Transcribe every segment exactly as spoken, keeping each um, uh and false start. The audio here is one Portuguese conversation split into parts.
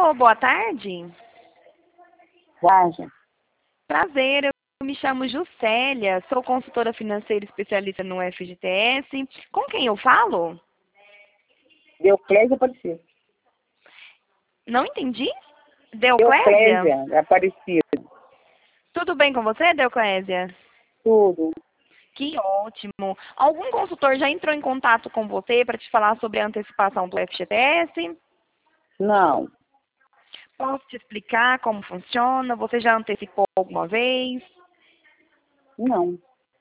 Alô, boa tarde. Vaja. Prazer, eu me chamo Juscelia, sou consultora financeira especialista no F G T S. Com quem eu falo? Deuclésia Aparecida. Não entendi? Deuclésia? Deuclésia Aparecida. Tudo bem com você, Deuclésia? Tudo. Que ótimo. Algum consultor já entrou em contato com você para te falar sobre a antecipação do F G T S? Não. Posso te explicar como funciona? Você já antecipou alguma vez? Não.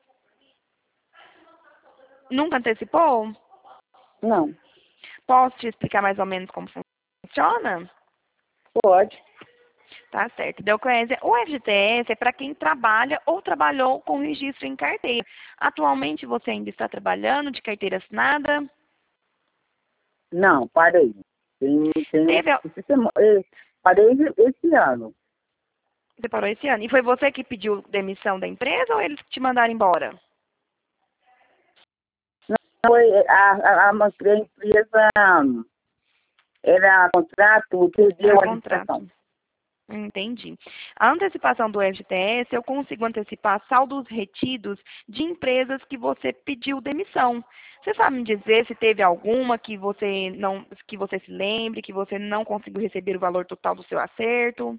Nunca antecipou? Não. Posso te explicar mais ou menos como funciona? Pode. Tá certo. Deuclésia, o F G T S é para quem trabalha ou trabalhou com registro em carteira. Atualmente você ainda está trabalhando de carteira assinada? Não, parei. Tem, tem, Teve, esse sema- eh, parei esse ano. você parou esse ano. E foi você que pediu demissão da empresa ou eles que te mandaram embora? Foi a, a, a, a empresa era contrato, perdeu Era a licitação. contrato. Entendi. A antecipação do F G T S, eu consigo antecipar saldos retidos de empresas que você pediu demissão. Você sabe me dizer se teve alguma que você não, que você se lembre, que você não conseguiu receber o valor total do seu acerto?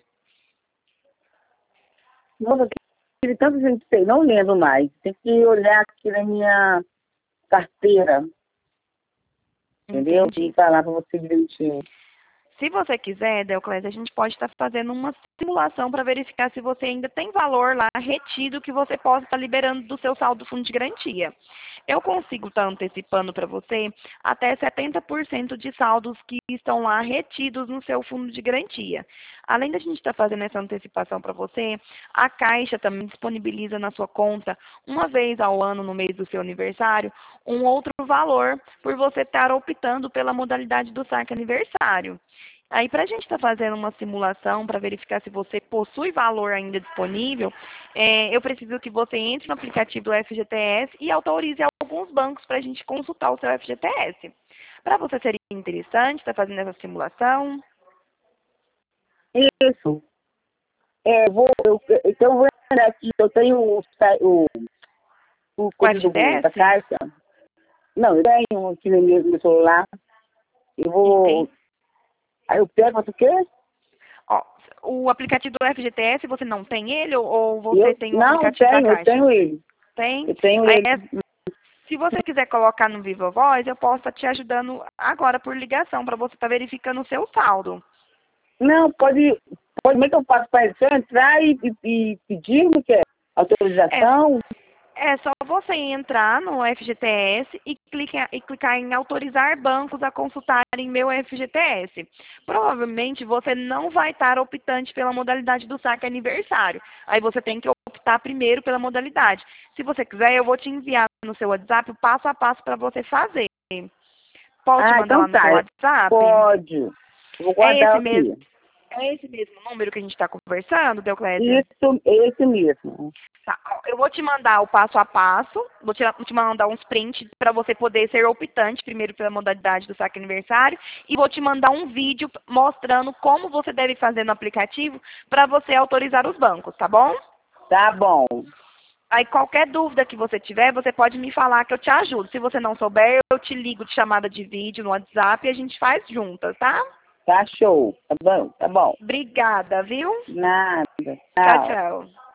Nossa, tive tanta gente, sei, não lembro mais. Tem que olhar aqui na minha carteira, entendeu? Entendi. E falar para você direitinho. Se você quiser, Deuclésia, a gente pode estar fazendo uma simulação para verificar se você ainda tem valor lá retido que você possa estar liberando do seu saldo do fundo de garantia. Eu consigo estar antecipando para você até setenta por cento de saldos que estão lá retidos no seu fundo de garantia. Além da gente estar fazendo essa antecipação para você, a Caixa também disponibiliza na sua conta, uma vez ao ano, no mês do seu aniversário, um outro valor por você estar optando pela modalidade do saque aniversário. Aí, para a gente estar fazendo uma simulação para verificar se você possui valor ainda disponível, é, eu preciso que você entre no aplicativo do F G T S e autorize alguns bancos para a gente consultar o seu F G T S. Para você seria interessante estar fazendo essa simulação? Isso. É, vou, eu, então eu vou entrar aqui, eu tenho o, sa- o, o O coisa do, da F G T S? Caixa. Não, eu tenho aqui no meu, no meu celular. Eu vou. Entendi. Aí eu pego, faço o quê? Ó, o aplicativo do F G T S, você não tem ele ou ou você Eu, tem o não, eu aplicativo da tenho, eu Caixa? tenho ele. Tem? Eu tenho Aí, ele. é- se você quiser colocar no Viva Voz, eu posso estar te ajudando agora por ligação, para você estar verificando o seu saldo. Não, pode. pode como é que eu faço para entrar e, e, e pedir o que é? É, Autorização? é só você entrar no F G T S e clicar, e clicar em autorizar bancos a consultarem meu F G T S. Provavelmente você não vai estar optante pela modalidade do saque aniversário. Aí você tem que optar primeiro pela modalidade. Se você quiser, eu vou te enviar no seu WhatsApp o passo a passo para você fazer. Posso te Ah, mandar então lá no seu tá. WhatsApp? Pode. Eu vou É guardar esse mesmo, aqui. é esse mesmo número que a gente está conversando, Deuclésia? Isso, esse mesmo. Tá, ó, eu vou te mandar o passo a passo, vou te, vou te mandar uns prints para você poder ser optante, primeiro pela modalidade do saque aniversário, e vou te mandar um vídeo mostrando como você deve fazer no aplicativo para você autorizar os bancos, tá bom? Tá bom. Aí qualquer dúvida que você tiver, você pode me falar que eu te ajudo. Se você não souber, eu te ligo de chamada de vídeo no WhatsApp e a gente faz juntas, tá? Tá show. Tá bom, tá bom. Obrigada, viu? Nada. Tchau, Tchau. tchau.